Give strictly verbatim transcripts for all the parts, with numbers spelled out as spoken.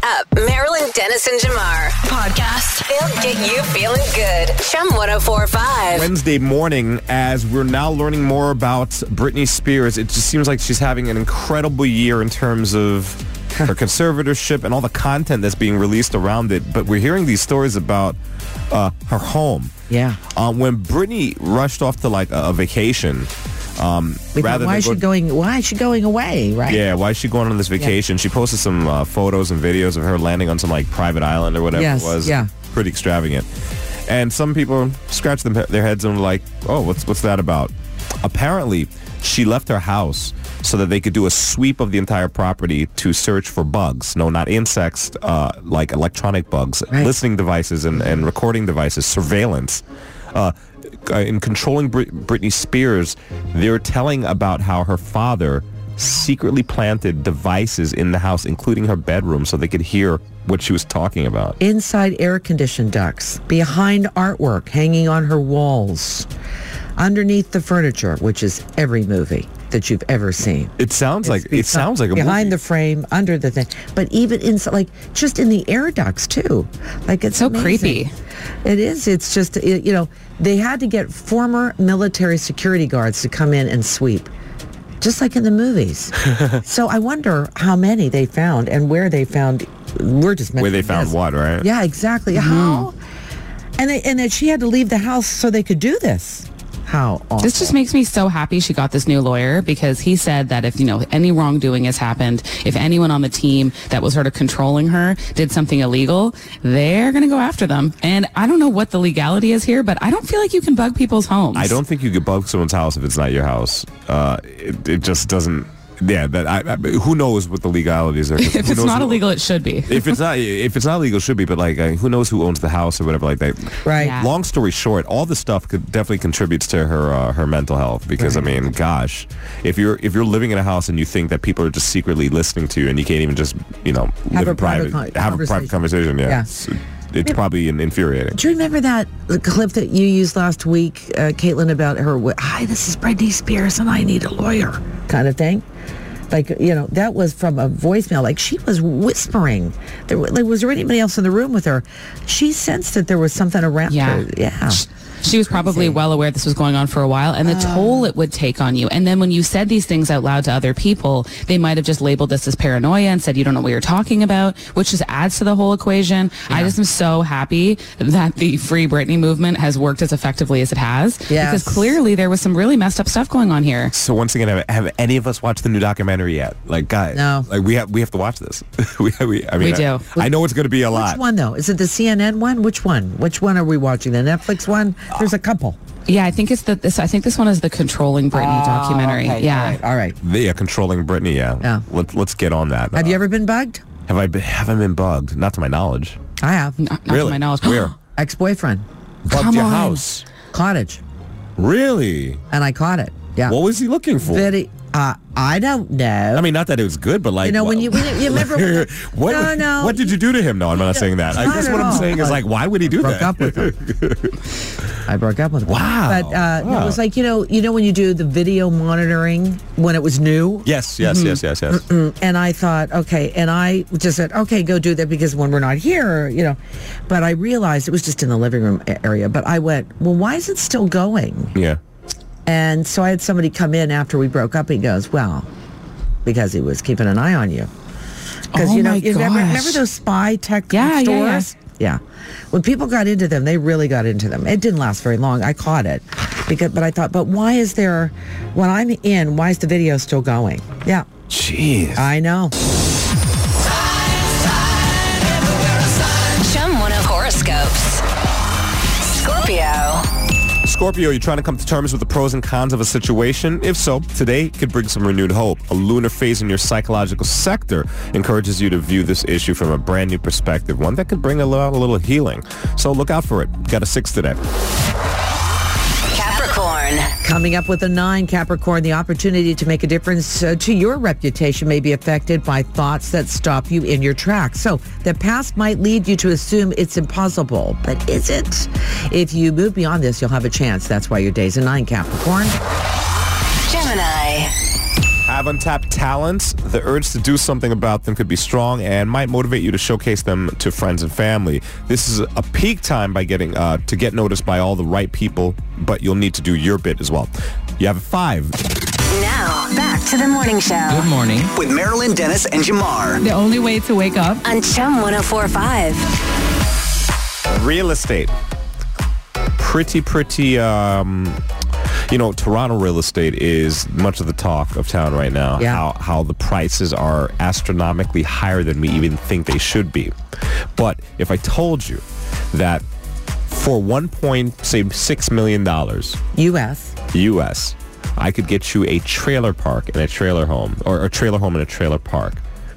up. Marilyn Dennis and Jamar. Podcast. They'll get you feeling good. Chum one oh four point five. Wednesday morning, as we're now learning more about Britney Spears, it just seems like she's having an incredible year in terms of her conservatorship and all the content that's being released around it. But we're hearing these stories about uh, her home. Yeah. Uh, when Britney rushed off to like a, a vacation, um, We thought, rather why than is go- she going? Why is she going away? Right? Yeah, why is she going on this vacation? She posted some uh, photos and videos of her landing on some like private island or whatever Yes, it was. yeah. Pretty extravagant. And some people scratched them, their heads and were like, "Oh, what's what's that about?" Apparently, she left her house so that they could do a sweep of the entire property to search for bugs. No, not insects, uh, like electronic bugs, Right. listening devices and, and recording devices, surveillance. Uh, in controlling Brit- Britney Spears, they're telling about how her father secretly planted devices in the house, including her bedroom, so they could hear what she was talking about. Inside air-conditioned ducts, behind artwork hanging on her walls, underneath the furniture, which is every movie that you've ever seen. It sounds like it sounds like a behind movie. the frame, under the thing, but even inside, like just in the air ducts too. Like it's So amazing. creepy. It is. It's just it, you know they had to get former military security guards to come in and sweep, just like in the movies. So I wonder how many they found and where they found. We're just Where they mentioning found this. what, right? Yeah, exactly. How? And they, and that she had to leave the house so they could do this. How awful. This just makes me so happy she got this new lawyer, because he said that if, you know, any wrongdoing has happened, if anyone on the team that was sort of controlling her did something illegal, they're going to go after them. And I don't know what the legality is here, but I don't feel like you can bug people's homes. I don't think you could bug someone's house if it's not your house. Uh, it, it just doesn't. Yeah, that I, I, who knows what the legalities are? 'Cause If who it's knows not who- illegal, it should be. if it's not, if it's not legal, it should be. But like, uh, who knows who owns the house or whatever like that? Right. Yeah. Long story short, all this stuff could definitely contributes to her uh, her mental health. Because Right. I mean, gosh, if you're if you're living in a house and you think that people are just secretly listening to you and you can't even just you know live a in private, private con- have a private conversation. conversation, yeah, Yeah. It's, it's probably in- infuriating. Do you remember that clip that you used last week, uh, Caitlin, about her, hi, this is Britney Spears and I need a lawyer kind of thing? Like, you know, that was from a voicemail. Like, she was whispering. There, like, was there anybody else in the room with her? She sensed that there was something around Yeah. her. Yeah. She was probably well aware this was going on for a while, and the toll it would take on you. And then when you said these things out loud to other people, they might have just labeled this as paranoia and said you don't know what you're talking about, which just adds to the whole equation. I just am so happy that the Free Britney movement has worked as effectively as it has, Yes. because clearly there was some really messed up stuff going on here. So once again, have, have any of us watched the new documentary yet? Like, guys, No. like we have we have to watch this. we, we, I mean, We do. I, I know it's going to be a lot. Which one, though? Is it the C N N one? Which one? Which one are we watching? The Netflix one? There's a couple. Yeah, I think it's the this. I think this one is the Controlling Britney documentary. Okay, Yeah. All right. All right. Yeah, controlling Britney. Yeah. Yeah. Let, let's get on that. Have Uh, you ever been bugged? Have I been? Haven't been bugged? Not to my knowledge. I have. Not, not Really? to my knowledge. Where? Ex-boyfriend. Bugged Come your on. house? Cottage. Really? And I caught it. Yeah. What was he looking for? Very, uh, I don't know. I mean, not that it was good, but like, You know, when wha- you- when you- you remember when the- what? No, no. What did you do to him? No, I'm not saying that. I Not guess at what I'm all. saying is like, why would he do broke that? up with him. I broke up with him. Wow. But uh, no, Wow. it was like, you know, you know when you do the video monitoring when it was new? Yes, yes, yes, yes, yes. And I thought, okay, and I just said, okay, go do that because when we're not here, you know. But I realized it was just in the living room a- area. But I went, well, why is it still going? Yeah. And so I had somebody come in after we broke up. He goes, well, because he was keeping an eye on you. Because, Oh you know, my you remember, gosh. remember those spy tech Yeah, yeah, yeah. stores? Yeah. When people got into them, they really got into them. It didn't last very long. I caught it. because, But I thought, but why is there, when I'm in, why is the video still going? Yeah. Jeez. I know. Chum one oh horoscopes. Scorpio. Scorpio, you're trying to come to terms with the pros and cons of a situation? If so, today could bring some renewed hope. A lunar phase in your psychological sector encourages you to view this issue from a brand new perspective, one that could bring a little, a little healing. So look out for it. Got a six today. Capricorn. Coming up with a nine, Capricorn, the opportunity to make a difference uh, to your reputation may be affected by thoughts that stop you in your tracks. So the past might lead you to assume it's impossible, but is it? If you move beyond this, you'll have a chance. That's why your day's a nine, Capricorn. Gemini. have untapped talents. The urge to do something about them could be strong and might motivate you to showcase them to friends and family. This is a peak time by getting uh, to get noticed by all the right people, but you'll need to do your bit as well. You have a five. Now, back to the morning show. Good morning. With Marilyn Dennis and Jamar. The only way to wake up. On Chum one oh four point five. Real estate. Pretty, pretty, um, you know, Toronto real estate is much of the talk of town right now. Yeah. How, how the prices are astronomically higher than we even think they should be. But if I told you that for one point six million dollars U S U S, I could get you a trailer park and a trailer home, or a trailer home and a trailer park,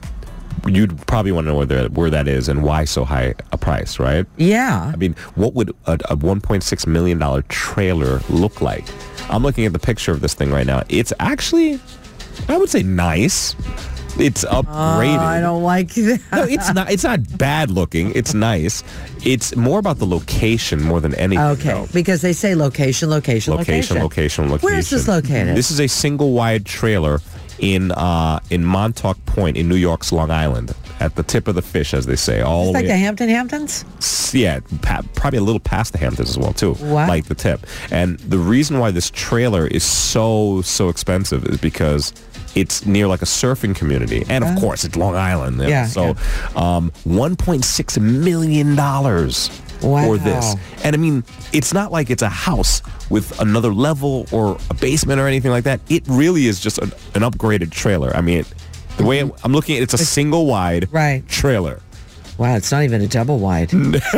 you'd probably want to know where, there, where that is and why so high a price, right? Yeah. I mean, what would a, a one point six million dollars trailer look like? I'm looking at the picture of this thing right now. It's actually, I would say, nice. It's upgraded. Oh, I don't like that. No, it's not. It's not bad looking. It's nice. It's more about the location more than anything. Okay, though. because they say location, location, Location, location, location. Where is this located? This is a single wide trailer in uh, in Montauk Point in New York's Long Island, at the tip of the fish, as they say. All It's the like way. the Hampton Hamptons? Yeah, pa- probably a little past the Hamptons as well, too. Wow. Like the tip. And the reason why this trailer is so, so expensive is because it's near like a surfing community. And of course, it's Long Island. you know. Yeah, So um, one point six million dollars Wow. for this. And I mean, it's not like it's a house with another level or a basement or anything like that. It really is just an, an upgraded trailer. I mean, the way it, I'm looking at it, it's a single wide Right. trailer. Wow, it's not even a double wide.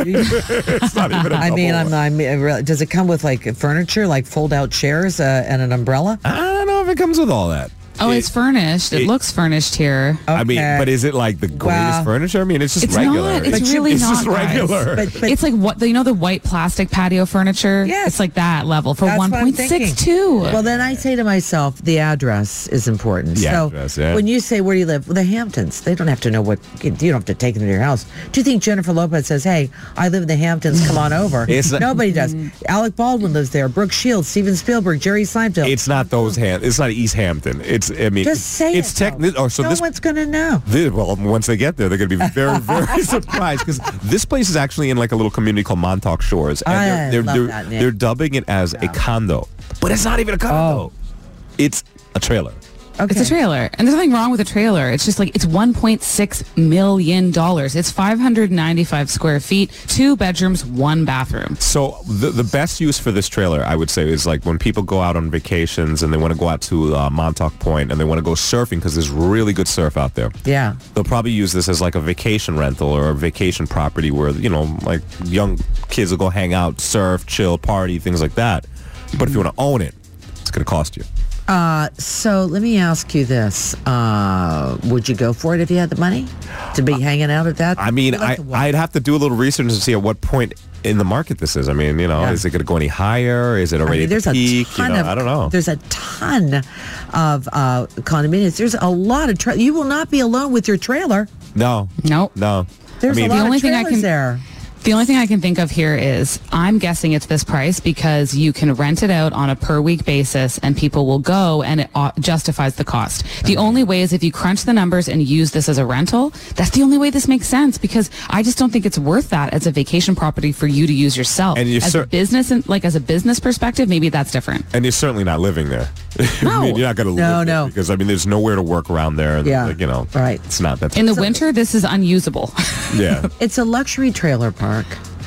It's not even a I mean, double I'm, I'm, I really- does it come with like furniture, like fold out chairs uh, and an umbrella? I don't know if it comes with all that. Oh, It- it's furnished. It, it- looks furnished here. I mean, Okay. but is it like the greatest Wow. furniture? I mean, it's just It's regular. not. It's It's, really it's not, just guys. regular. But, but It's like what you know the white plastic patio furniture. Yes. It's like that level for that's one what I'm point six two. Well, then I say to myself, the address is important. The so address, yeah. when you say, where do you live? Well, the Hamptons. They don't have to know what, you don't have to take them to your house. Do you think Jennifer Lopez says, hey, I live in the Hamptons, come on over? It's not- Nobody does. Alec Baldwin lives there. Brooke Shields, Steven Spielberg, Jerry Seinfeld. It's not those hand. It's not East Hampton. It's. I mean, Just say it's it. techni- though. Or so no this. one's going to know. This, well, once they get there, they're going to be very, very surprised because this place is actually in like a little community called Montauk Shores, and I they're they're love they're, that name. they're dubbing it as a condo, but it's not even a condo. Oh. It's a trailer. Okay. It's a trailer, and there's nothing wrong with a trailer. It's just like it's one point six million dollars. It's five hundred ninety-five square feet, two bedrooms, one bathroom. So the the best use for this trailer, I would say, is like when people go out on vacations and they want to go out to uh, Montauk Point and they want to go surfing because there's really good surf out there. Yeah. They'll probably use this as like a vacation rental or a vacation property where, you know, like young kids will go hang out, surf, chill, party, things like that. But if you want to own it, it's going to cost you. Uh, so let me ask you this. Uh, would you go for it if you had the money to be hanging out at that? I mean, We like I, to walk. I'd have to do a little research to see at what point in the market this is. I mean, you know, Yeah. is it going to go any higher? Is it I already mean, at there's the peak? a ton you know, of, I don't know. There's a ton of uh, condominiums. There's a lot of. Tra- you will not be alone with your trailer. No. Nope. No. There's I mean, a lot the only of thing I trailers can- there. The only thing I can think of here is I'm guessing it's this price because you can rent it out on a per week basis and people will go and it uh, justifies the cost. The only way is if you crunch the numbers and use this as a rental. That's the only way this makes sense because I just don't think it's worth that as a vacation property for you to use yourself. And you're as cer- a business, and like as a business perspective, maybe that's different. And you're certainly not living there. I No. mean, you're not going to No, live there no. because, I mean, there's nowhere to work around there. And, Yeah. like, you know, Right. it's not that. In the winter, this is unusable. yeah. It's a luxury trailer park.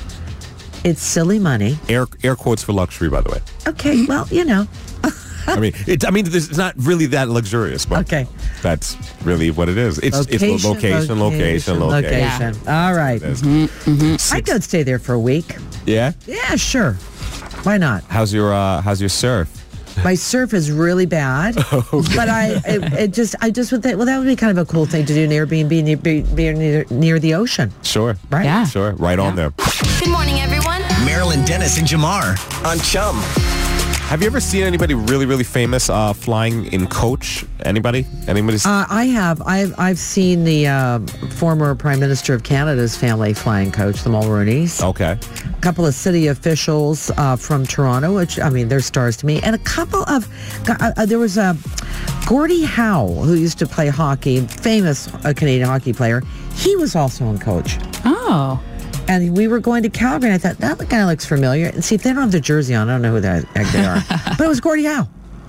It's silly money. Air, air quotes for luxury, by the way. Okay, well, you know. I mean, it, I mean, it's not really that luxurious, but Okay. that's really what it is. It's it's lo- location, location, location. location. All right. It is. I could stay there for a week. Yeah. Yeah, sure. Why not? How's your uh, How's your surf? My surf is really bad, but I it, it just I just would think, well, that would be kind of a cool thing to do in Airbnb near, be, be near, near the ocean, Sure. right? Yeah. Sure. Right on there. Good morning, everyone. Marilyn Dennis and Jamar on Chum. Have you ever seen anybody really, really famous uh, flying in coach? Anybody? Anybody? Uh, I have. I've I've seen the uh, former Prime Minister of Canada's family flying coach, the Mulrooney's. Okay. A couple of city officials uh, from Toronto, which, I mean, they're stars to me. And a couple of, uh, there was a Gordie Howe, who used to play hockey, famous uh, Canadian hockey player. He was also in coach. Oh. And we were going to Calgary, and I thought, that guy looks familiar. And see, if they don't have their jersey on, I don't know who the heck they are. But it was Gordie Howe.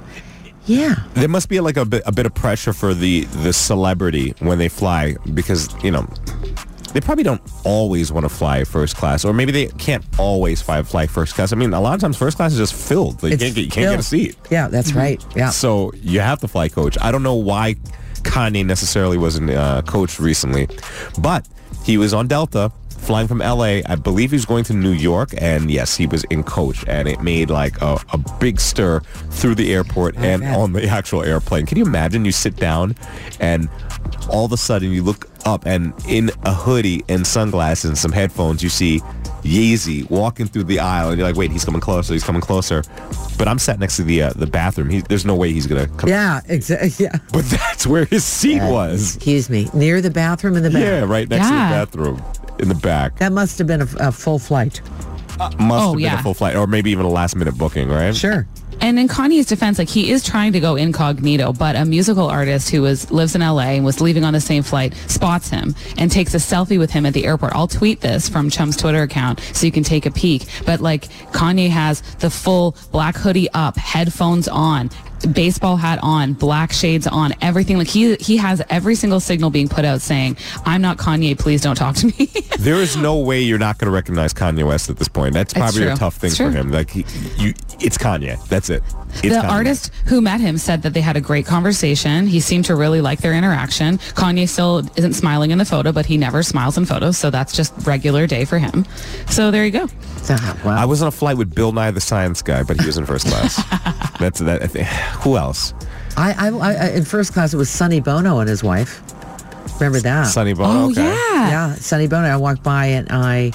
Yeah. There must be like a bit, a bit of pressure for the, the celebrity when they fly because, you know, they probably don't always want to fly first class, or maybe they can't always fly, fly first class. I mean, a lot of times first class is just filled. Like, you can't, get, you can't get a seat. Yeah, that's right. Yeah. So you have to fly coach. I don't know why Kanye necessarily wasn't uh, coach recently, but he was on Delta flying from L A. I believe he was going to New York, and yes, he was in coach, and it made like a, a big stir through the airport and man. on the actual airplane. Can you imagine you sit down and all of a sudden you look up and in a hoodie and sunglasses and some headphones you see Yeezy walking through the aisle, and you're like, wait, he's coming closer, he's coming closer. But I'm sat next to the uh, the bathroom. He, there's no way he's going to come. Yeah, exactly. Yeah. But that's where his seat Uh, was. Excuse me. Near the bathroom in the back. Yeah, right next Yeah. to the bathroom in the back. That must have been a, a full flight. Must Oh, have been yeah. a full flight, or maybe even a last minute booking, right? Sure. And in Kanye's defense, like, he is trying to go incognito, but a musical artist who was lives in L A and was leaving on the same flight spots him and takes a selfie with him at the airport. I'll tweet this from Chum's Twitter account so you can take a peek. But like, Kanye has the full black hoodie up, headphones on, baseball hat on, black shades on, everything. Like, he he has every single signal being put out saying, I'm not Kanye, please don't talk to me. There is no way you're not going to recognize Kanye West at this point. That's It's probably a true. tough thing It's for true. him. Like, he, you, it's Kanye. That's it. It's The Kanye. artist who met him said that they had a great conversation. He seemed to really like their interaction. Kanye still isn't smiling in the photo, but he never smiles in photos, so that's just regular day for him. So there you go. Ah, wow. I was on a flight with Bill Nye the Science Guy, but he was in first class. That's that. I think. Who else? I, I, I, in first class, it was Sonny Bono and his wife. Remember that? Sonny Bono. Oh, okay. yeah. Yeah, Sonny Bono. I walked by and I,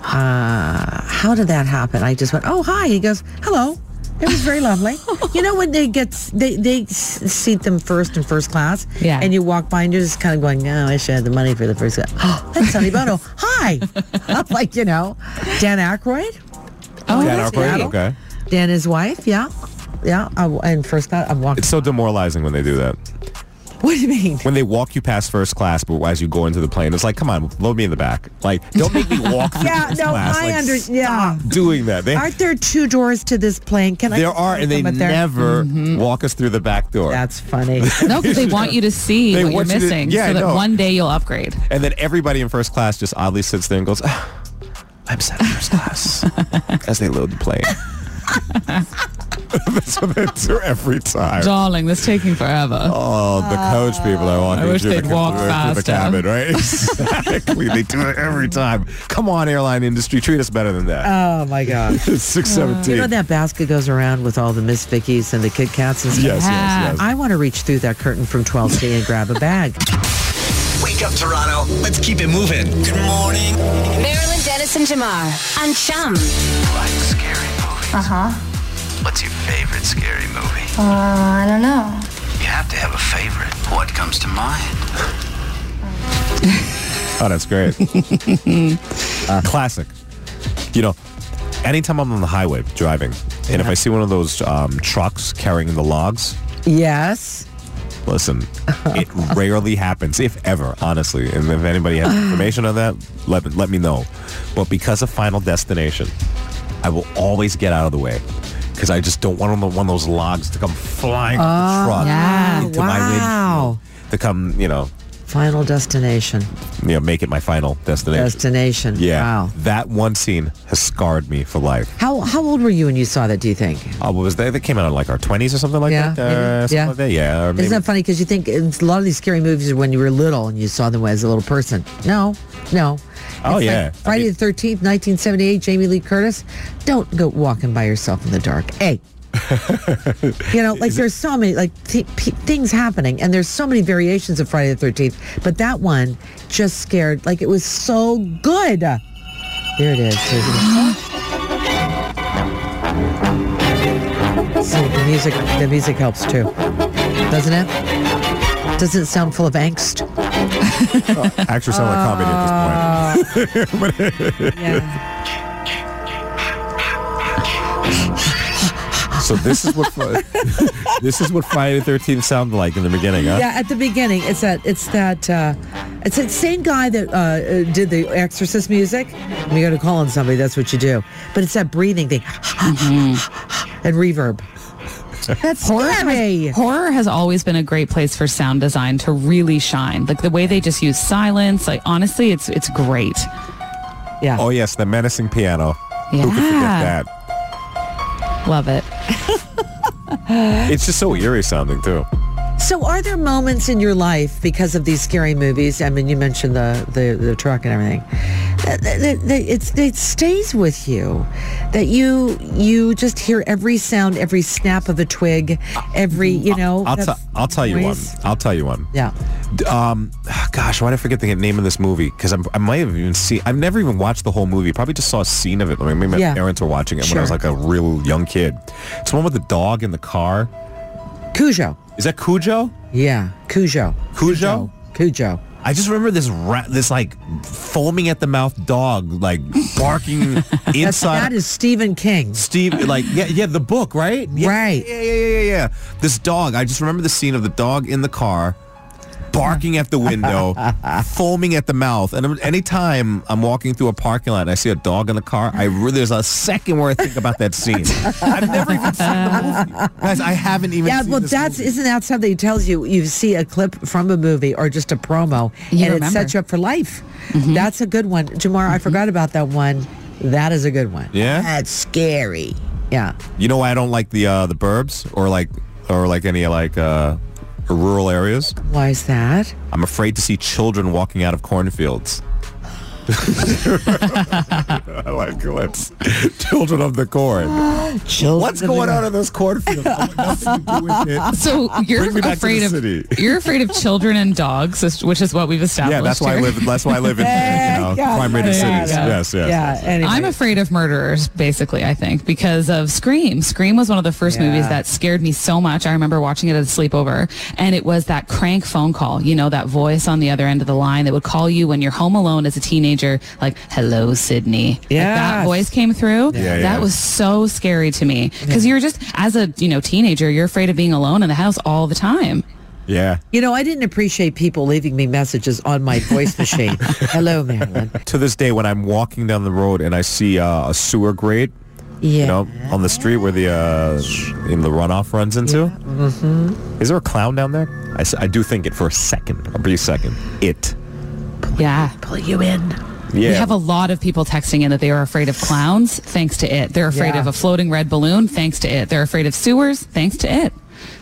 uh, how did that happen? I just went, oh, hi. He goes, hello. It was very lovely. You know when they get, they, they s- seat them first in first class? Yeah. And you walk by and you're just kind of going, oh, I should have the money for the first class. Oh, that's Sonny Bono. Hi. I'm like, you know, Dan Aykroyd. Oh, Dan that's Aykroyd? great. Okay. Dan, his wife. Yeah. Yeah. I, in first class, I'm walking. It's so demoralizing when they do that. What do you mean? When they walk you past first class, but as you go into the plane, it's like, come on, load me in the back. Like, don't make me walk through Yeah, first no, class. I Like, under- yeah. stop doing that. They, Aren't there two doors to this plane? Can I? there just are, and they come up there? never walk us through the back door. That's funny. No, because they want you to see They what you're want you to- missing yeah, I so that know. one day you'll upgrade. And then everybody in first class just oddly sits there and goes, ah, I'm sat in first class as they load the plane. That's what they do every time. Darling, this taking forever. Oh, the coach people are walking I wish through, they'd the, walk through the faster. cabin, right? Exactly. They do it every time. Come on, airline industry, treat us better than that. Oh my gosh. six seventeen. You know that basket goes around with all the Miss Vickies and the Kit Kats and stuff? Yes, Yeah. yes, yes. I want to reach through that curtain from twelve C and grab a bag. Wake up, Toronto. Let's keep it moving. Good morning. Marilyn Dennis and Jamar on Chum. Like scary movies. Uh-huh. What's your favorite scary movie? Uh, I don't know. You have to have a favorite. What comes to mind? Oh, that's great. uh, classic. You know, anytime I'm on the highway driving, and if I see one of those um, trucks carrying the logs, Yes. listen, it rarely happens, if ever, honestly. And if anybody has information on that, let, let me know. But because of Final Destination, I will always get out of the way. Because I just don't want one of those logs to come flying off the truck yeah. into my Wow. windshield. To come, you know, Final Destination. you know, make it my final destination. Destination. Yeah. Wow. That one scene has scarred me for life. How how old were you when you saw that, do you think? Oh, what was that? That came out in like our twenties or something like Yeah, that? Uh, maybe. something Yeah. like that? Yeah. Or maybe. Isn't that funny? Because you think it's, a lot of these scary movies are when you were little and you saw them as a little person. No, no. Oh, It's yeah. like Friday I mean- the thirteenth, nineteen seventy-eight, Jamie Lee Curtis. Don't go walking by yourself in the dark. Hey. You know, like there's so many like th- p- things happening, and there's so many variations of Friday the thirteenth. But that one just scared, like it was so good. There it is. There's it. See, the music, the music helps too, doesn't it? Doesn't it sound full of angst? Actually sound like comedy at this point. Yeah. So this is what this is what Friday the thirteenth sounded like in the beginning, huh? Yeah, at the beginning, it's that it's that uh, it's that same guy that uh, did the Exorcist music. When you got to call on somebody, that's what you do. But it's that breathing thing mm-hmm. and reverb. That's horror scary. has, horror has always been a great place for sound design to really shine. Like the way they just use silence. Like honestly, it's it's great. Yeah. Oh yes, the menacing piano. Yeah. Who could forget that? Love it. It's just so eerie sounding too. So are there moments in your life because of these scary movies? I mean, you mentioned the, the, the truck and everything. That, that, that it's, it stays with you. That you you just hear every sound, every snap of a twig, every, you know. I'll, t- I'll tell you one. noise. I'll tell you one. Yeah. Um, gosh, why did I forget the name of this movie? Because I might have even seen. I've never even watched the whole movie. Probably just saw a scene of it. I mean, maybe my Yeah. parents were watching it when I was Sure. like a real young kid. It's the one with the dog in the car. Cujo. Is that Cujo? Yeah. Cujo. Cujo? Cujo. I just remember this ra- this like foaming at the mouth dog like barking That's, inside. that is Stephen King. Steve, like, yeah, yeah, the book, right? Yeah, Right. Yeah, yeah, yeah, yeah, yeah. This dog, I just remember the scene of the dog in the car, barking at the window, foaming at the mouth. And anytime I'm walking through a parking lot and I see a dog in the car, I really, there's a second where I think about that scene. I've never even seen the movie. Guys, I haven't even Yeah, seen well, this that's movie. isn't that something that tells you you see a clip from a movie or just a promo, You and remember. it sets you up for life. That's a good one, Jamar. I forgot about that one. That is a good one. Yeah? That's scary. Yeah. You know why I don't like the uh, the burbs or like or like any like uh, rural areas? Why is that? I'm afraid to see children walking out of cornfields. I like let's children of the corn. Children What's of going the- on in those cornfields? I want nothing to do with it. So you're Bring me back to afraid the of city. you're afraid of children and dogs, which is what we've established. Yeah, that's why I here. live. That's why I live in you know, Yeah, crime-rated yeah, cities. yeah. Yes, yes. Yeah. Anyway. I'm afraid of murderers, basically, I think, because of Scream. Scream was one of the first Yeah. movies that scared me so much. I remember watching it at a sleepover, and it was that crank phone call, you know, that voice on the other end of the line that would call you when you're home alone as a teenager, like, hello, Sydney. Like, that Yes. voice came through. Yeah, yeah. That was so scary to me, because you're just, as a, you know, teenager, you're afraid of being alone in the house all the time. Yeah. You know, I didn't appreciate people leaving me messages on my voice machine. Hello, Marilyn. To this day, when I'm walking down the road and I see uh, a sewer grate, Yeah. you know, on the street where the uh, in the runoff runs into, mm-hmm. Is there a clown down there? I, s- I do think it for a second, a brief second. It. Yeah. Pull you in. Yeah. We have a lot of people texting in that they are afraid of clowns, thanks to it. They're afraid Yeah. of a floating red balloon, thanks to it. They're afraid of sewers, thanks to it.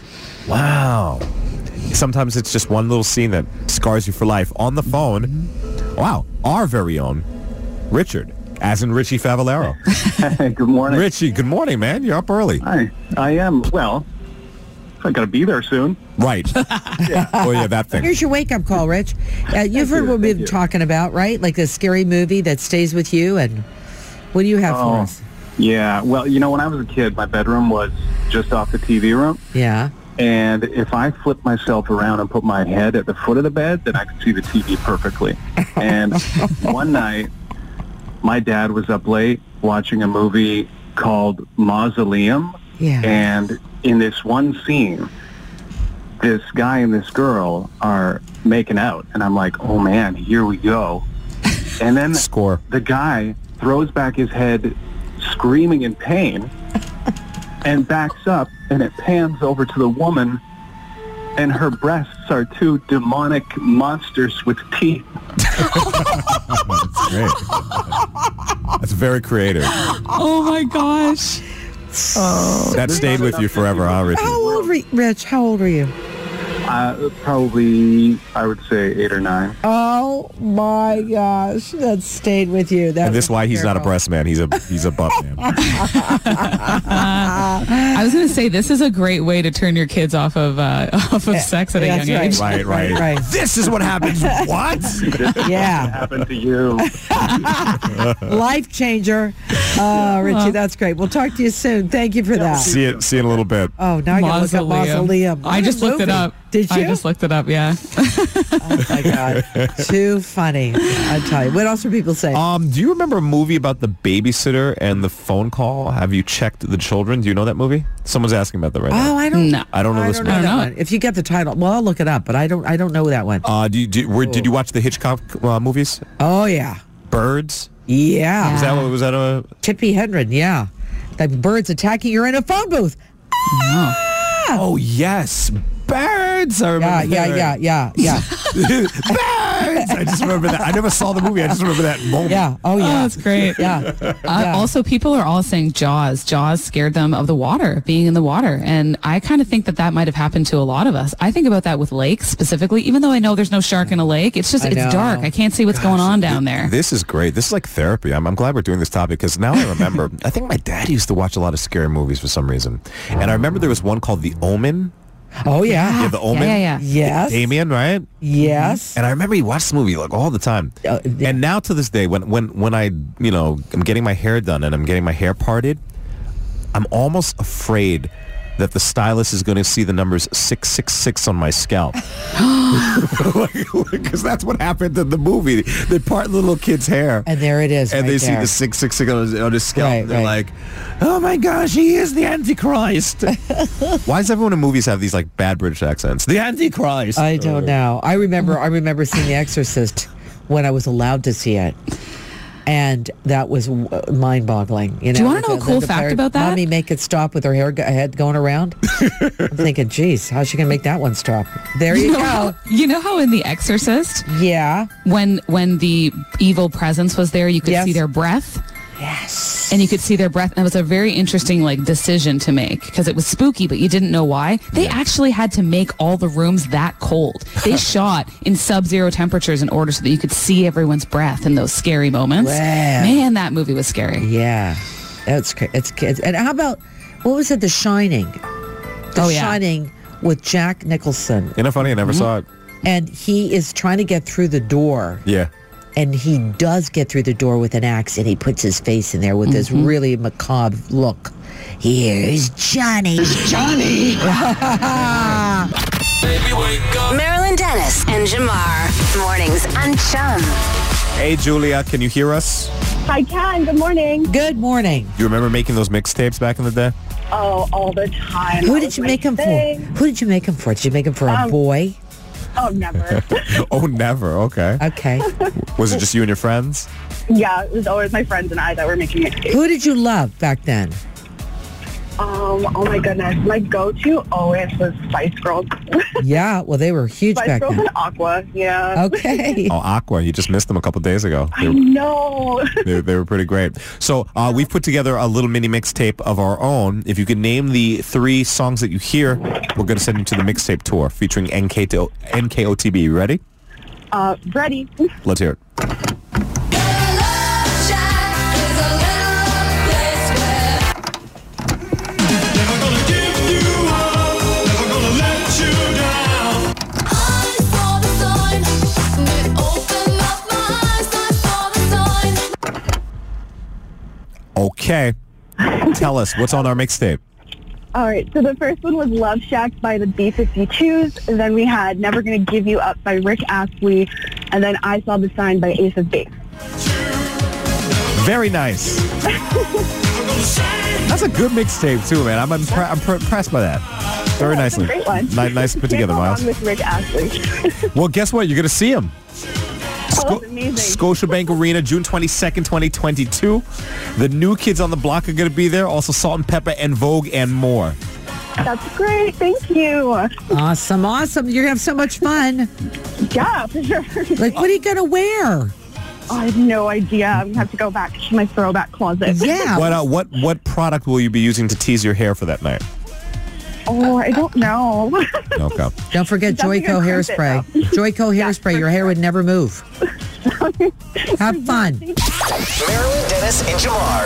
Wow. Sometimes it's just one little scene that scars you for life. On the phone, wow, our very own Richard, as in Richie Favalero. Good morning. Richie, good morning, man. You're up early. Hi. I am. Well, I got to be there soon. Right. Oh, yeah, that thing. Here's your wake-up call, Rich. Uh, you've heard you, what we've thank been you. talking about, right? Like the scary movie that stays with you. And what do you have for Oh. us? Yeah. Well, you know, when I was a kid, my bedroom was just off the T V room. Yeah. And if I flipped myself around and put my head at the foot of the bed, then I could see the T V perfectly. And one night, my dad was up late watching a movie called Mausoleum. Yeah. And in this one scene, this guy and this girl are making out. And I'm like, oh, man, here we go. And then Score. the guy throws back his head screaming in pain and backs up, and it pans over to the woman, and her breasts are two demonic monsters with teeth. Great. That's very creative. Oh my gosh. That stayed with you forever, huh, Richie? How old were you, Rich? How old were you? Uh, probably, I would say eight or nine. Oh my gosh, that stayed with you. That And this is was why he's not a hysterical. breast man. He's a he's a butt man. I was going to say, this is a great way to turn your kids off of uh, off of sex at a That's young right. age. Right, right, Right, right. This is what happens. What? Yeah, Happened to you. life changer. Oh, Richie, that's great. We'll talk to you soon. Thank you for that. See it. See you in a little bit. Oh, now I gotta look up Mausoleum. I just looked it up. Did you? I just looked it up, yeah. Oh my God, too funny. I tell you. What else are people saying? Um, do you remember a movie about the babysitter and the phone call? Have you checked the children? Do you know that movie? Someone's asking about that right now. Oh, I don't. No. I don't know I this don't movie. know that I don't know one. If you get the title, well, I'll look it up. But I don't. I don't know that one. Uh, do you, do, where, did you watch the Hitchcock uh, movies? Oh yeah, Birds? yeah. Was that what was that a? Tippi Hedren. Yeah, the birds attacking. You're in a phone booth. Oh yes, birds. I Yeah, remember. yeah, yeah, yeah, yeah, Birds. I just remember that. I never saw the movie. I just remember that moment. yeah. Oh Oh, yeah, that's great. yeah. Uh, Yeah. Also, people are all saying Jaws. Jaws scared them of the water, being in the water. And I kind of think that that might have happened to a lot of us. I think about that with lakes specifically, even though I know there's no shark in a lake. It's just, I it's know. dark. I can't see what's going on down there. This is great. This is like therapy. I'm, I'm glad we're doing this topic because now I remember. I think my dad used to watch a lot of scary movies for some reason, and I remember there was one called The Omen. Oh yeah. Yeah, The Omen. Yeah, yeah, yeah. Yes. Damien, right? Yes. And I remember he watched the movie like all the time. Uh, yeah. And now to this day, when when when I you know I'm getting my hair done and I'm getting my hair parted, I'm almost afraid that the stylist is going to see the numbers six six six on my scalp. Because that's what happened in the movie. They part the little kid's hair. And there it is. And right they see there. the six six six on his, on his scalp. Right, and they're right. like, oh my gosh, he is the Antichrist. Why does everyone in movies have these like bad British accents? The Antichrist. I don't know. I remember. I remember seeing The Exorcist when I was allowed to see it, and that was uh, mind-boggling. You know. Do you wanna know The- a cool the fact parent- about that? Mommy make it stop with her hair go- head going around. I'm thinking, geez, how's she gonna make that one stop? There you know go. how, you know how in The Exorcist, Yeah. when when the evil presence was there, you could Yes. see their breath? Yes. And you could see their breath. And it was a very interesting like decision to make because it was spooky, but you didn't know why. They actually had to make all the rooms that cold. They shot in sub-zero temperatures in order so that you could see everyone's breath in those scary moments. Wow. Man, that movie was scary. Yeah. That's cra- it's kids. And how about what was it? The Shining. The Oh, yeah. Shining with Jack Nicholson, Isn't it funny? I never saw it. and he is trying to get through the door. Yeah. And he does get through the door with an axe, and he puts his face in there with this really macabre look. Here's Johnny. Johnny. Marilyn Dennis and Jamar. Mornings on Chum. Hey, Julia, can you hear us? I can. Good morning. Good morning. You remember making those mixtapes back in the day? Oh, all the time. Who That did was you my make him thing. for? Who did you make him for? Did you make him for a Um, boy? Oh, never. Oh, never. Okay. Okay. Was it just you and your friends? Yeah, it was always my friends and I that were making mixtapes. Who did you love back then? Um, oh my goodness. My go-to always was Spice Girls. Yeah, well, they were huge Spice back Girls then. and Aqua, yeah. Okay. Oh, Aqua. You just missed them a couple days ago. I They were, know. they, they were pretty great. So uh, we've put together a little mini mixtape of our own. If you could name the three songs that you hear, we're going to send you to the mixtape tour featuring N K O T B. You ready? Uh, ready? Let's hear it. Okay. Tell us, what's on our mixtape? All right, so the first one was Love Shack by the B fifty-twos. And then we had Never Gonna Give You Up by Rick Astley. And then I Saw the Sign by Ace of Base. Very nice. That's a good mixtape too, man. I'm impre- I'm pr- impressed by that. Very Yeah, it's a nicely. great one. Ni- nice put together, Can't go Miles. wrong with Rick Astley. Well, guess what? You're going to see him. Oh, that's amazing. Scotiabank Arena, June twenty-second, twenty twenty-two. The new kids on the block are going to be there. Also Salt and Pepper and Vogue and more. That's great. Thank you. Awesome, awesome. You're going to have so much fun. Yeah, for sure. Like, what are you going to wear? I have no idea. I'm going to have to go back to my throwback closet. Yeah. What uh, what what product will you be using to tease your hair for that night? Oh, I don't know. Okay. Don't forget Definitely Joyco gonna crimp it, hairspray. Joyco hairspray. Your hair would never move. Have fun. Marilyn Dennis and Jamar.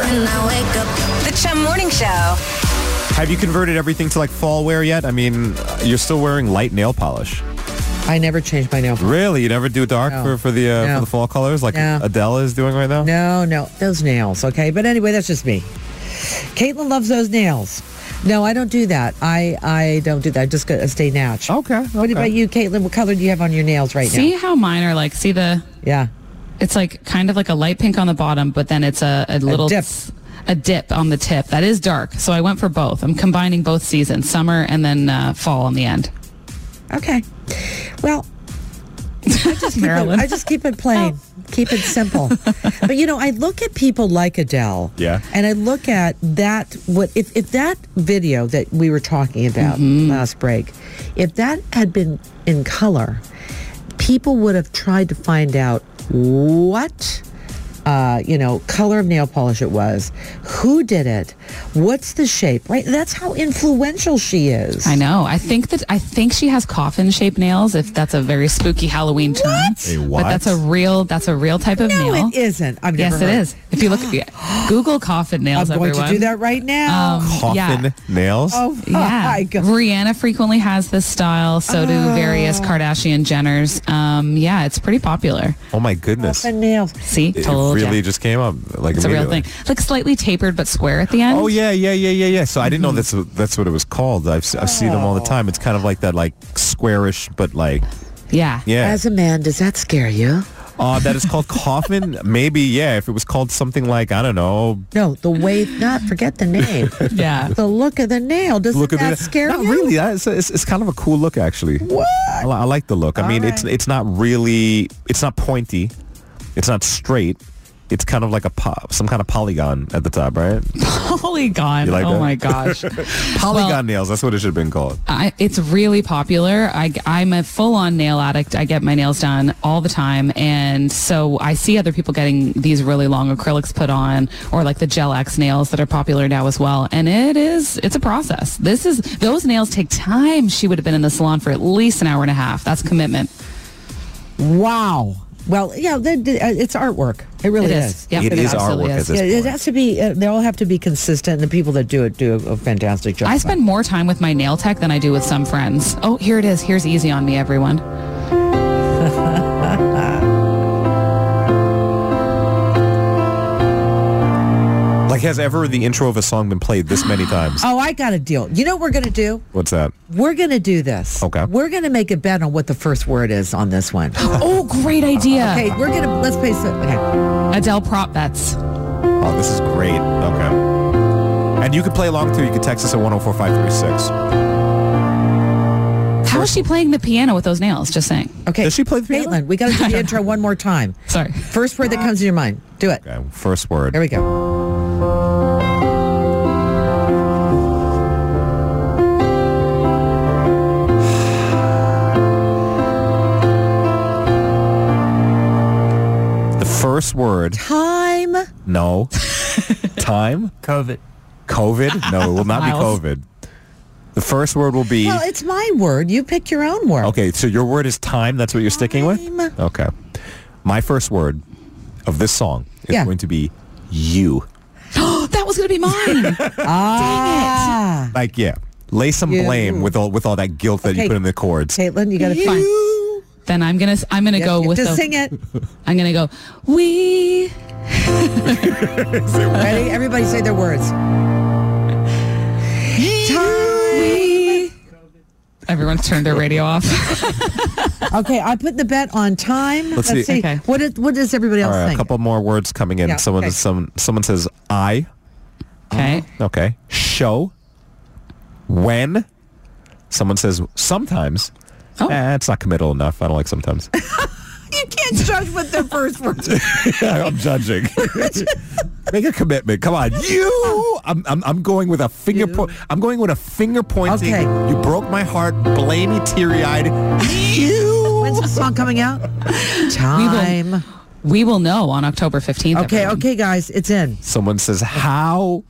The Chum Morning Show. Have you converted everything to like fall wear yet? I mean, you're still wearing light nail polish. I never changed my nail polish. Really? You never do dark No. for, for the uh, No. for the fall colors like No. Adele is doing right now? No, no, those nails, okay? But anyway, that's just me. Caitlin loves those nails. No, I don't do that. I, I don't do that. I just gotta stay natch. Okay. What about you, Caitlin? What color do you have on your nails right See now? how mine are like, see the, Yeah. it's like kind of like a light pink on the bottom, but then it's a, a little dip. a dip on the tip. That is dark. So I went for both. I'm combining both seasons, summer and then uh, fall on the end. Okay. Well, I just, keep it, Marilyn. I just keep it plain. Keep it simple. But, you know, I look at people like Adele. Yeah. And I look at that, what if, if that video that we were talking about last break, if that had been in color, people would have tried to find out what, uh, you know, color of nail polish it was, who did it, what's the shape, right? That's how influential she is. I know. I think that I think she has coffin-shaped nails. If that's a very spooky Halloween term, What? A what? but that's a real that's a real type of No, nail. it isn't. I've never Yes, it heard. is. If you look at Google coffin nails, I'm going everyone. to do that right now. Um, Coffin yeah. nails? oh, Yeah, my God. Rihanna frequently has this style. So do various Kardashian Jenners. Um, yeah, it's pretty popular. Oh my goodness. Coffin nails. See, It told really ya. just came up like It's a real immediately. thing. Like slightly tapered but square at the end. Oh yeah, yeah, yeah, yeah, yeah. So I didn't know that's what- that's what it was called. I've s- I see them all the time. It's kind of like that, like squarish, but like yeah. yeah. As a man, does that scare you? Uh, that is called coffin. Maybe yeah. If it was called something like I don't know. No, the way, not forget the name. Yeah. The look of the nail. Doesn't Look at that the, scare Not you? really. It's, it's, it's kind of a cool look actually. What? I, li- I like the look. I All mean, it's right. it's not really. It's not pointy. It's not straight. It's kind of like a po- some kind of polygon at the top, right? Polygon. You like oh that? my gosh. Polygon Well, nails. That's what it should have been called. I, it's really popular. I, I'm a full-on nail addict. I get my nails done all the time, and so I see other people getting these really long acrylics put on, or like the Gel X nails that are popular now as well. And it is, it's a process. This is those nails take time. She would have been in the salon for at least an hour and a half. That's commitment. Wow. Well, yeah, the, the, uh, it's artwork. It really It is. is. Yep, It it is absolutely artwork is. at this Yeah, it point. has to be. Uh, they all have to be consistent. And the people that do it do a, a fantastic job. I spend more time with my nail tech than I do with some friends. Oh, here it is. Here's Easy on Me, everyone. Like, has ever the intro of a song been played this many times? Oh, I got a deal. You know what we're going to do? What's that? We're going to do this. Okay. We're going to make a bet on what the first word is on this one. Oh, great idea. Okay, we're going to, let's place it. Okay. Adele prop bets. Oh, this is great. Okay. And you can play along too. You can text us at one oh four five three six. How is she playing the piano with those nails? Just saying. Okay. Does she play the piano? Caitlin, we got to do the intro one more time. Sorry. First word that comes to your mind. Do it. Okay, first word. Here we go. The first word. Time. No. Time? COVID. COVID? No, it will not be Miles. COVID. The first word will be... Well, it's my word. You pick your own word. Okay, so your word is time. That's what you're sticking with? Time. Okay. My first word of this song is Yeah. going to be you. That was going to be mine. Ah. Like, yeah. Lay some You. blame with all with all that guilt that Okay. you put in the chords. Caitlin, you got to Fine. find. Then I'm gonna I'm gonna You go have with to the, sing it. I'm gonna go we. Ready? Everybody say their words. we. Everyone's turned their radio off. Okay, I put the bet on time. Let's Let's, see. see. Okay. What, is, what does everybody All else right, a think? couple more words coming in. Yeah, someone okay. some someone says I. Okay. Okay. Show. When. Someone says sometimes. Oh. Eh, it's not committal enough. I don't like sometimes. You can't judge with their first words. I'm judging. Make a commitment. Come on. You. I'm, I'm, I'm going with a finger point. I'm going with a finger pointing. Okay. You broke my heart. Blamey, teary-eyed. You. When's the song coming out? Time. We will know on October fifteenth. Okay, everyone. okay, guys, it's in. Someone says, how?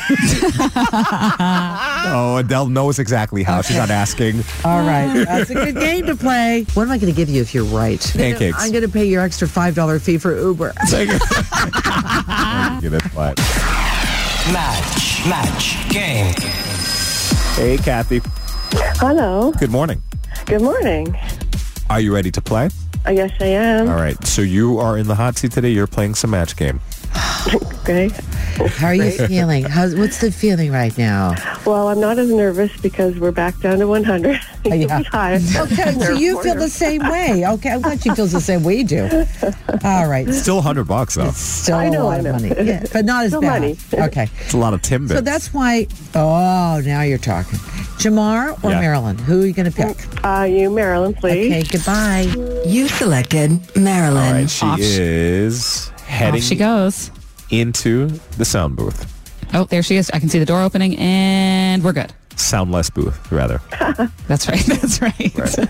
Oh, Adele knows exactly how. She's not asking. All right, that's a good game to play. What am I going to give you if you're right? Pancakes. I'm going to pay your extra five dollars fee for Uber. Get it, what? Match. Match. Game. Hey, Kathy. Hello. Good morning. Good morning. Are you ready to play? Uh, yes, I am. All right. So you are in the hot seat today. You're playing some match game. Okay. How are you feeling? How's, what's the feeling right now? Well, I'm not as nervous because we're back down to one hundred. Oh, yeah. Okay, so you feel the same way. Okay, I'm glad she feels the same way you do. All right. Still one hundred bucks, though. It's still I know, a lot I know. of money. Yeah, but not as Still bad. money. Okay. It's a lot of Timbits. So that's why, oh, now you're talking. Jamar or Yeah. Marilyn? Who are you going to pick? Uh, you, Marilyn, please. Okay, goodbye. You selected Marilyn. All right. She Off she- is heading Off she goes. into the sound booth. Oh, there she is. I can see the door opening, and we're good. Soundless booth, rather. That's right. That's right. Right.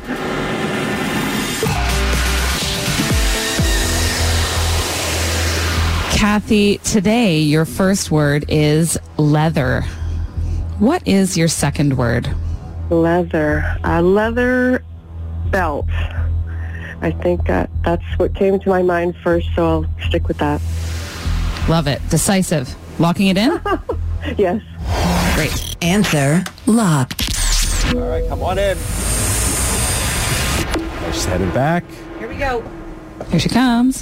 Kathy, today your first word is leather. What is your second word? Leather. A leather belt. I think uh, that's what came to my mind first, so I'll stick with that. Love it. Decisive. Locking it in? Yes. Great. Answer locked. All right, come on in. Just headed back. Here we go. Here she comes.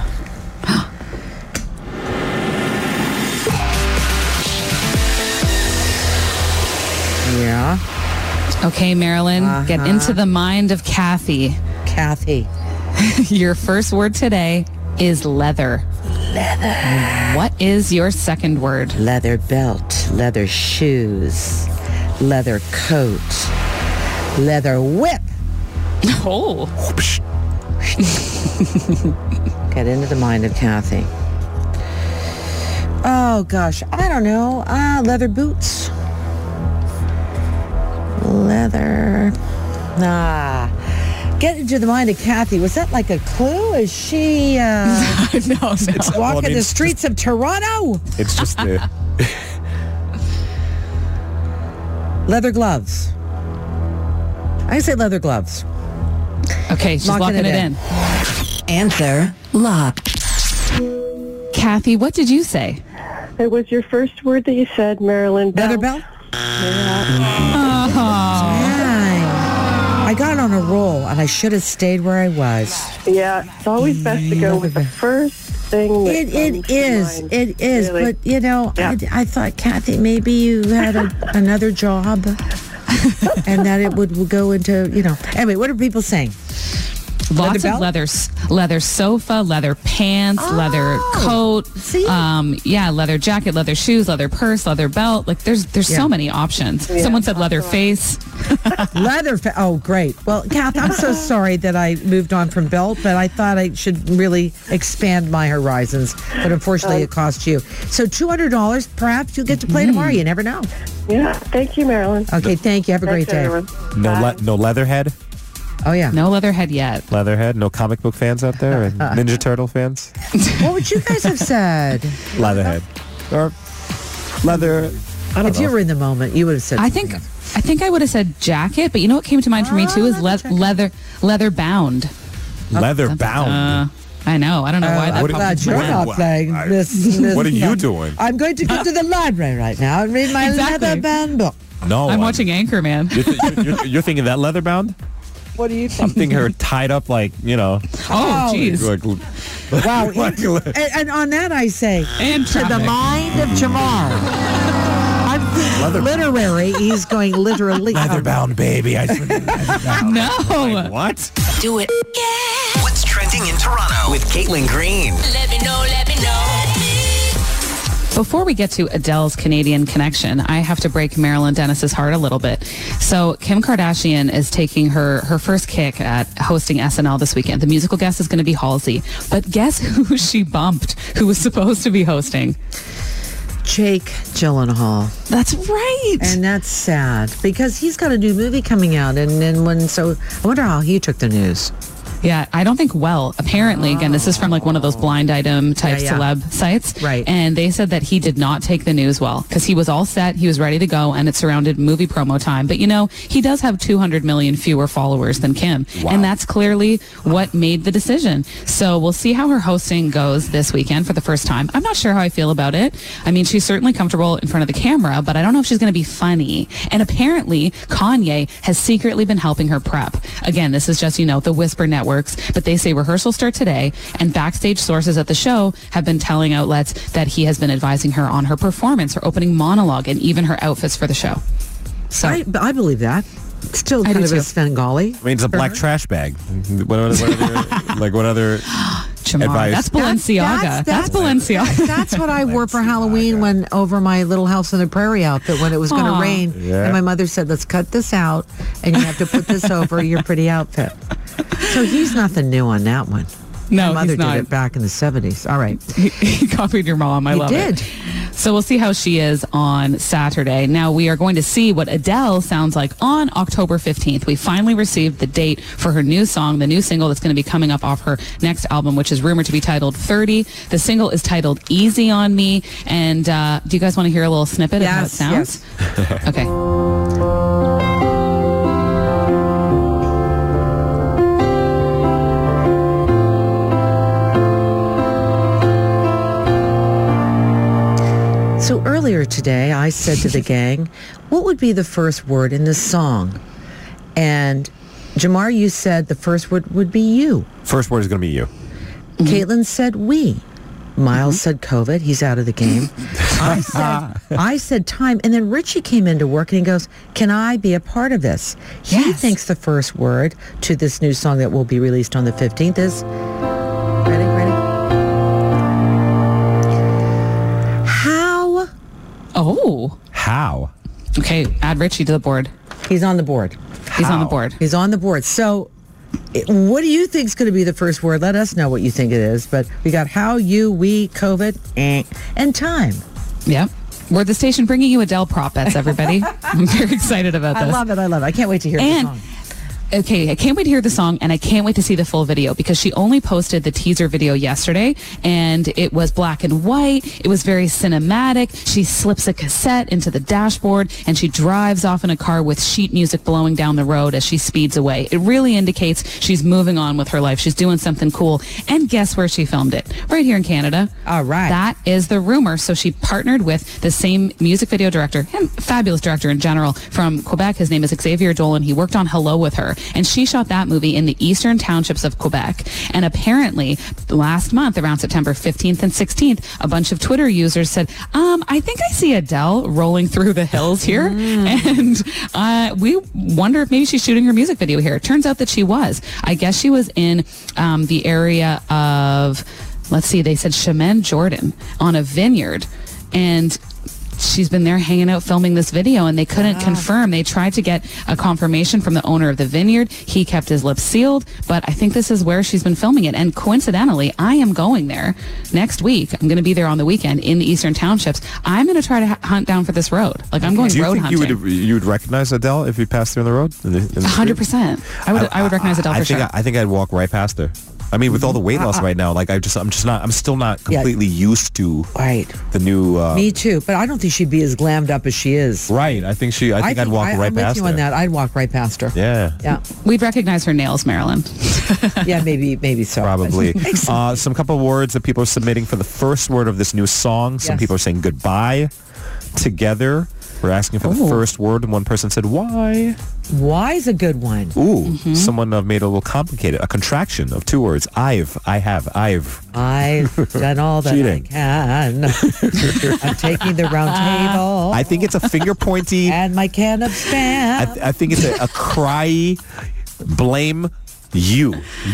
Yeah, Okay, Marilyn, get Uh-huh. into the mind of Kathy. Kathy. Your first word today is leather. Leather. What is your second word? Leather belt, leather shoes, leather coat, leather whip. Oh. Get into the mind of Kathy. Oh, gosh. I don't know. Ah, leather boots. Leather. Nah. Get into the mind of Kathy. Was that like a clue? Is she uh, no, no. walking Well, I mean, the it's streets of Toronto? It's just the... Leather gloves. I say leather gloves. Okay, she's Locking locking, it it, in. in. Answer locked. Kathy, what did you say? It was your first word that you said, Marilyn. Leather belt. belt? Oh. I got on a roll, and I should have stayed where I was. Yeah, it's always best to go with the first thing that It, comes it to is. mind. It is. Really. But, you know, Yeah. I, I thought, Kathy, maybe you had a, another job and that it would, would go into, you know. Anyway, what are people saying? Lots Leather of belt? leather, s- leather sofa, leather pants, leather coat. see? Um, yeah, leather jacket, leather shoes, leather purse, leather belt. Like there's there's Yeah. so many options. Someone said leather face. Leather. Fa- oh, great. Well, Kath, I'm so sorry that I moved on from belt, but I thought I should really expand my horizons. But unfortunately, it cost you. So two hundred dollars, perhaps you'll get to play tomorrow. You never know. Yeah, thank you, Marilyn. Okay, thank you. Have a great Thanks, day. everyone. No, Bye. le- no Leatherhead? Oh, yeah. No leatherhead yet. Leatherhead? No comic book fans out there? And Ninja Turtle fans? What would you guys have said? Leatherhead. Or leather... I don't If know. you were in the moment, you would have said I think something I think I would have said jacket, but you know what came to mind for me too is le- leather leather bound. Leather bound. Uh, I know. I don't know why Uh, that I'm What- popped glad into you're my not mind. playing I- this, this. What are you um, doing? I'm going to go to the library right now and read my Exactly. leather bound book. No. I'm watching Anchorman. You're, th- you're, you're, you're thinking that leather bound? What do you I'm think? thinking her tied up like, you know. Oh, jeez. Like, Wow. like- and, and on that, I say, And to the traffic. mind of Jamar. I'm Leather- literary. He's going literally. leather bound, baby. I said leather bound. No. Like, what? Do it. What's trending in Toronto with Caitlin Green? Let me know, let me know. Before we get to Adele's Canadian connection, I have to break Marilyn Dennis's heart a little bit. So Kim Kardashian is taking her, her first kick at hosting S N L this weekend. The musical guest is going to be Halsey. But guess who she bumped, who was supposed to be hosting? Jake Gyllenhaal. That's right. And that's sad because he's got a new movie coming out. And then when, so I wonder how he took the news. Yeah, I don't think well. Apparently, again, this is from like one of those blind item type Yeah, yeah. celeb sites. Right. And they said that he did not take the news well because he was all set, he was ready to go, and it surrounded movie promo time. But you know, he does have two hundred million fewer followers than Kim. Wow. And that's clearly what made the decision. So we'll see how her hosting goes this weekend for the first time. I'm not sure how I feel about it. I mean, she's certainly comfortable in front of the camera, but I don't know if she's going to be funny. And apparently, Kanye has secretly been helping her prep. Again, this is just, you know, the Whisper Networks, but they say rehearsals start today, and backstage sources at the show have been telling outlets that he has been advising her on her performance, her opening monologue, and even her outfits for the show. So I, I believe that. Still I kind do of a too. Svengali. I mean, it's a black trash bag. What other, what other, like what other Jamar, advice? that's Balenciaga. That's, Balenciaga. That's what I wore for Halloween when over my Little House on the Prairie outfit when it was going Aw. to rain. Yeah. And my mother said, let's cut this out and you have to put this over your pretty outfit. So he's nothing new on that one. No, my mother he's not. did it back in the seventies. All right. He, he copied your mom. I He love did. it. So we'll see how she is on Saturday. Now we are going to see what Adele sounds like on October fifteenth. We finally received the date for her new song, the new single that's going to be coming up off her next album, which is rumored to be titled thirty. The single is titled Easy on Me. And uh, do you guys want to hear a little snippet Yes, of how it sounds? Yes. Okay. So earlier today, I said to the gang, what would be the first word in this song? And Jamar, you said the first word would be you. First word is going to be you. Mm-hmm. Caitlin said we. Miles mm-hmm. said COVID. He's out of the game. I said I said time. And then Richie came into work and he goes, can I be a part of this? He Yes. thinks the first word to this new song that will be released on the fifteenth is... Ready, ready? How? Oh. How? Okay, add Richie to the board. He's on the board. He's on the How? board. He's on the board. So it- what do you think is going to be the first word? Let us know what you think it is. But we got how, you, we, COVID, eh, and time. Yep. We're the station bringing you Adele prop bets, everybody. I'm very excited about this. I love it. I love it. I can't wait to hear And the song. okay, I can't wait to hear the song, and I can't wait to see the full video because she only posted the teaser video yesterday, and it was black and white. It was very cinematic. She slips a cassette into the dashboard, and she drives off in a car with sheet music blowing down the road as she speeds away. It really indicates she's moving on with her life. She's doing something cool. And guess where she filmed it? Right here in Canada. All right. That is the rumor. So she partnered with the same music video director and fabulous director in general from Quebec. His name is Xavier Dolan. He worked on Hello with her. And she shot that movie in the eastern townships of Quebec. And apparently, last month, around September fifteenth and sixteenth, a bunch of Twitter users said, um, I think I see Adele rolling through the hills here. And uh, we wonder if maybe she's shooting her music video here. It turns out that she was. I guess she was in um, the area of, let's see, they said Chemin Jordan on a vineyard. And she's been there hanging out filming this video, and they couldn't Wow. confirm. They tried to get a confirmation from the owner of the vineyard. He kept his lips sealed, but I think this is where she's been filming it. And coincidentally, I am going there next week. I'm going to be there on the weekend in the Eastern Townships. I'm going to try to h- hunt down for this road. Like, I'm going Do you road think hunting. you would you would recognize Adele if you passed her on the road? In the, in the one hundred street? percent. I would, I, would recognize Adele I for think sure. I, I think I'd walk right past her. I mean, with all the weight loss right now, like I just, I'm just not, I'm still not Yeah. completely used to Right. the new. Uh, Me too. But I don't think she'd be as glammed up as she is. Right. I think she. I think I would walk I, right I'm past with you her. on that. I'd walk right past her. Yeah. Yeah. We'd recognize her nails, Marilyn. Yeah, maybe maybe so. Probably. uh, some couple of words that people are submitting for the first word of this new song. Some Yes. people are saying goodbye together. We're asking for the Ooh. first word, and one person said why. Why's a good one. Ooh, Mm-hmm. someone uh, made it a little complicated. A contraction of two words. I've, I have, I've. I've done all that Cheating. I can. I'm taking the round table. I think it's a finger pointy. and my can of spam. I, th- I think it's a, a cry, blame you.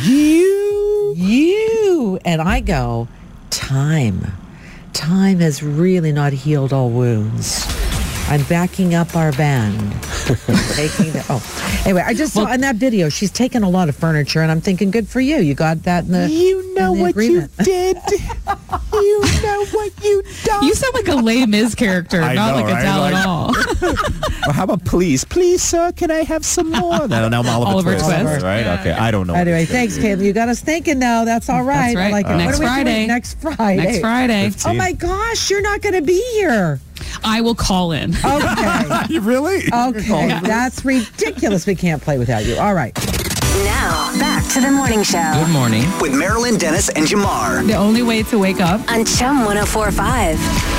You. you and I go, time. Time has really not healed all wounds. I'm backing up our band. taking the, oh, anyway, I just saw in that video she's taken a lot of furniture, and I'm thinking, good for you. You got that in the You know in the what agreement. you did. You know what you done. You sound like a Les Mis character, I not know, like right? Adele Like- at all. Or how about please, please, sir, can I have some more? No, now I'm Oliver, Oliver Twist, Twist. right? Yeah. Okay, I don't know. Anyway, thanks, Caitlin. You got us thinking now. That's all right. That's right. I like it. Uh, What Next are we Friday. doing next Friday? Next Friday. Oh my gosh, you're not going to be here. I will call in. Okay. You really? Okay, that's ridiculous. We can't play without you. All right. Now, back to the morning show. Good morning. With Marilyn Dennis and Jamar. The only way to wake up. On Chum one oh four point five.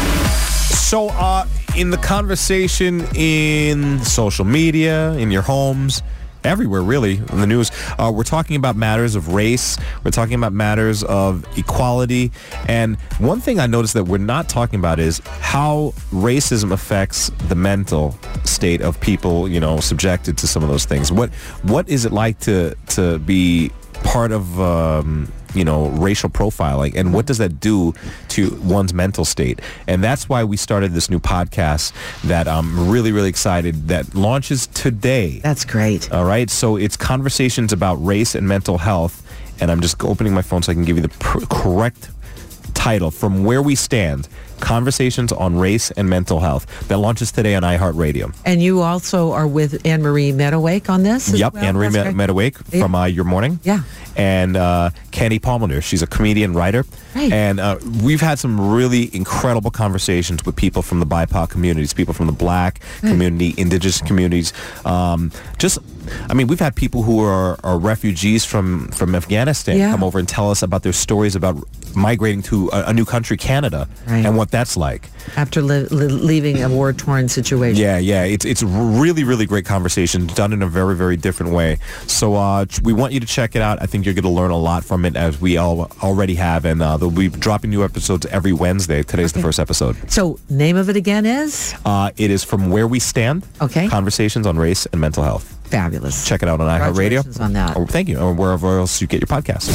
So, uh, in the conversation in social media, in your homes, everywhere really, in the news, uh, we're talking about matters of race. We're talking about matters of equality. And one thing I noticed that we're not talking about is how racism affects the mental state of people, you know, subjected to some of those things. What What is it like to, to be part of... Um, you know, racial profiling, and what does that do to one's mental state? And that's why we started this new podcast that I'm really, really excited that launches today. That's great. All right. So it's conversations about race and mental health. And I'm just opening my phone so I can give you the pr- correct title. From Where We Stand, Conversations on Race and Mental Health. That launches today on iHeartRadio. And you also are with Anne-Marie Meadowake on this as Yep, well? Anne-Marie That's Me- great. Meadowake Yeah. from uh, Your Morning. Yeah. And uh, Kenny Palmer, she's a comedian writer. Right. And uh, we've had some really incredible conversations with people from the B I P O C communities, people from the black community, indigenous communities. Um, just, I mean, we've had people who are, are refugees from, from Afghanistan Yeah. come over and tell us about their stories about migrating to a, a new country, Canada, Right. and what that's like. After li- li- leaving a war-torn situation. Yeah, yeah. It's it's really, really great conversation done in a very, very different way. So uh, we want you to check it out. I think you're going to learn a lot from it, as we all already have. And uh, they'll be dropping new episodes every Wednesday. Today's the first episode. So, name of it again is? Uh, it is From Where We Stand. Okay. Conversations on Race and Mental Health. Fabulous. Check it out on iHeartRadio. Congratulations on that. Oh, thank you. Or wherever else you get your podcasts.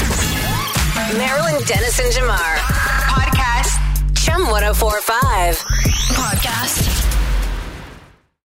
Marilyn Dennis and Jamar. Podcast. Chum one oh four point five. Podcast.